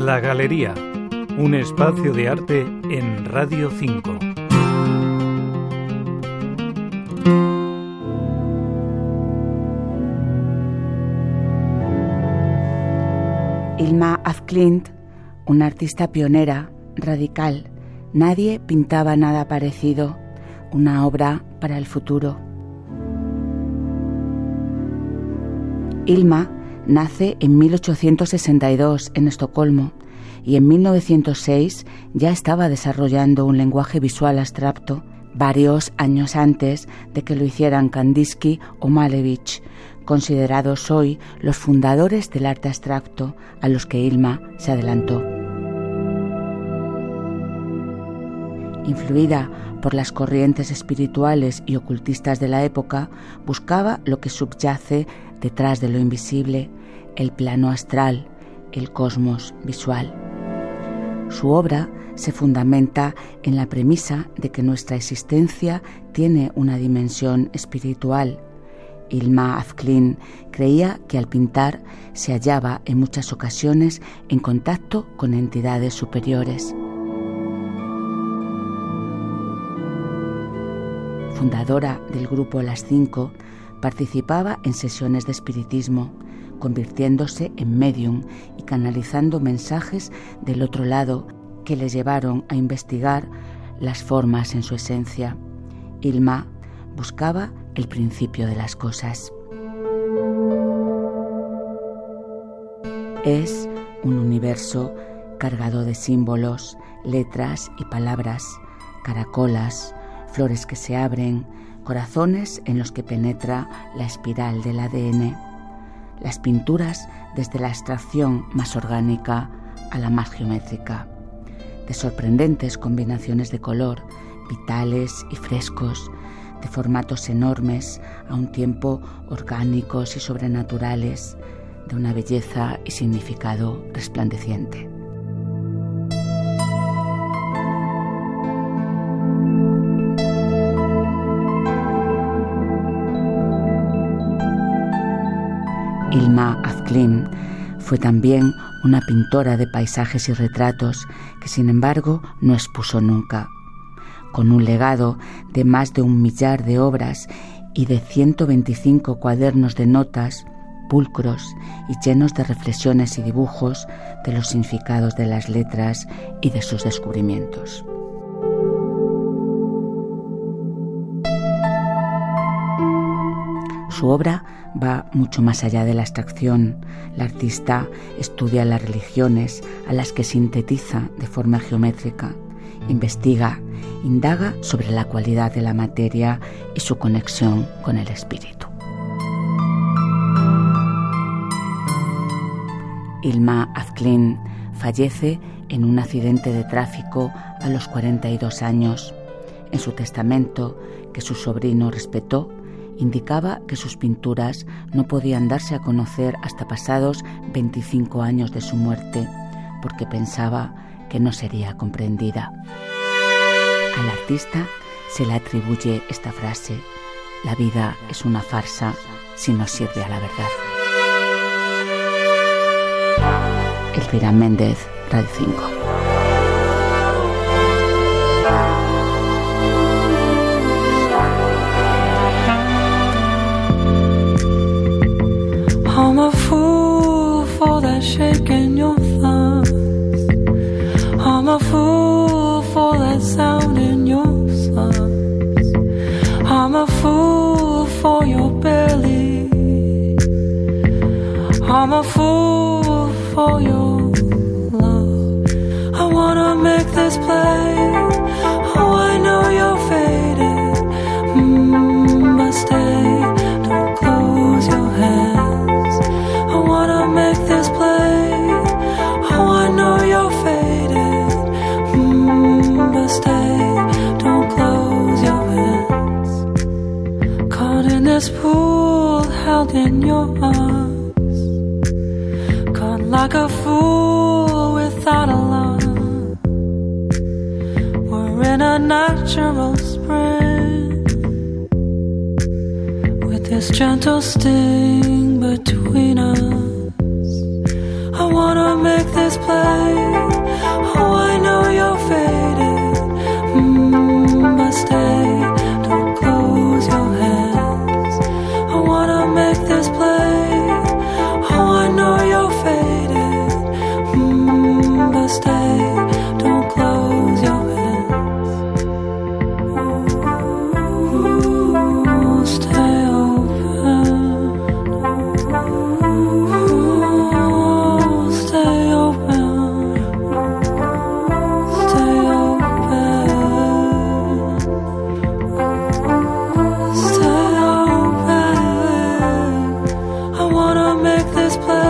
La Galería, un espacio de arte en Radio 5. Hilma af Klint, una artista pionera, radical. Nadie pintaba nada parecido. Una obra para el futuro. Hilma nace en 1862 en Estocolmo y en 1906 ya estaba desarrollando un lenguaje visual abstracto, varios años antes de que lo hicieran Kandinsky o Malevich, considerados hoy los fundadores del arte abstracto a los que Hilma se adelantó. Influida por las corrientes espirituales y ocultistas de la época, buscaba lo que subyace detrás de lo invisible, el plano astral, el cosmos visual. Su obra se fundamenta en la premisa de que nuestra existencia tiene una dimensión espiritual. Hilma af Klint creía que al pintar se hallaba en muchas ocasiones en contacto con entidades superiores. Fundadora del grupo Las Cinco, participaba en sesiones de espiritismo, convirtiéndose en médium y canalizando mensajes del otro lado que le llevaron a investigar las formas en su esencia. Hilma buscaba el principio de las cosas. Es un universo cargado de símbolos, letras y palabras, caracolas, flores que se abren, corazones en los que penetra la espiral del ADN. Las pinturas desde la abstracción más orgánica a la más geométrica, de sorprendentes combinaciones de color, vitales y frescos, de formatos enormes, a un tiempo orgánicos y sobrenaturales, de una belleza y significado resplandeciente. Hilma af Klint fue también una pintora de paisajes y retratos que, sin embargo, no expuso nunca. Con un legado de más de 1 millar de obras y de 125 cuadernos de notas, pulcros y llenos de reflexiones y dibujos de los significados de las letras y de sus descubrimientos. Su obra va mucho más allá de la abstracción. La artista estudia las religiones a las que sintetiza de forma geométrica, investiga, indaga sobre la cualidad de la materia y su conexión con el espíritu. Hilma af Klint fallece en un accidente de tráfico a los 42 años. En su testamento, que su sobrino respetó, indicaba que sus pinturas no podían darse a conocer hasta pasados 25 años de su muerte, porque pensaba que no sería comprendida. Al artista se le atribuye esta frase: la vida es una farsa si no sirve a la verdad. Elvira Méndez, Radio 5. I'm a fool for that shake in your thumbs. I'm a fool for that sound in your sons. I'm a fool for your belly. I'm a fool for your love. I wanna make this play. Oh, I know you're faded, but stay, don't close your hands. I wanna make this play. Oh, I know you're faded, but stay, don't close your hands. Caught in this pool, held in your arms, caught like a fool without a love. We're in a natural spring, with this gentle sting between us. I wanna make this play. this place.